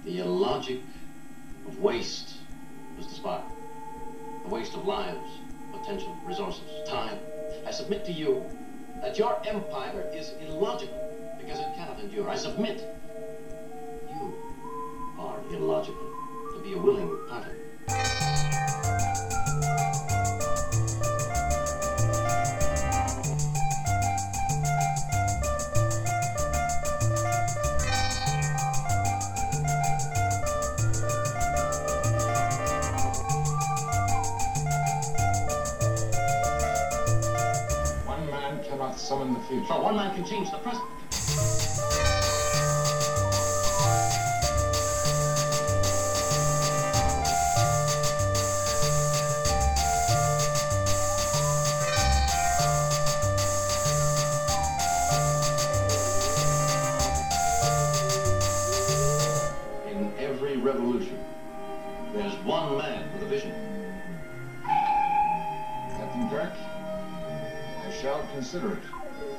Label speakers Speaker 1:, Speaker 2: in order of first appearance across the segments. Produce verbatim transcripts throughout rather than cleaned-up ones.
Speaker 1: The illogic of waste was the spark. The waste of lives, potential resources, time. I submit to you that your empire is illogical because it cannot endure. I submit you are illogical to be a willing party.
Speaker 2: Summon the future.
Speaker 1: But one man can change the present. In every revolution, there's one man with a vision.
Speaker 2: Captain Kirk, I shall consider it.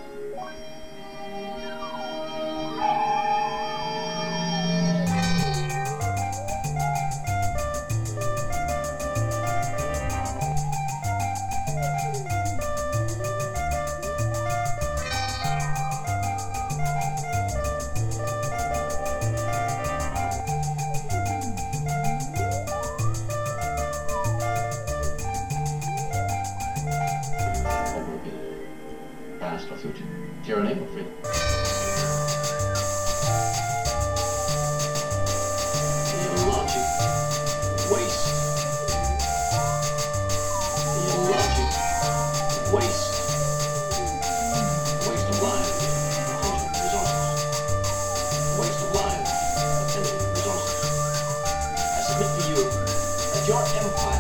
Speaker 1: Past or future, tyranny or freedom. The illogic waste. The illogic waste. Waste of lives, potential resources. Waste of lives, potential resources. I submit to you that your empire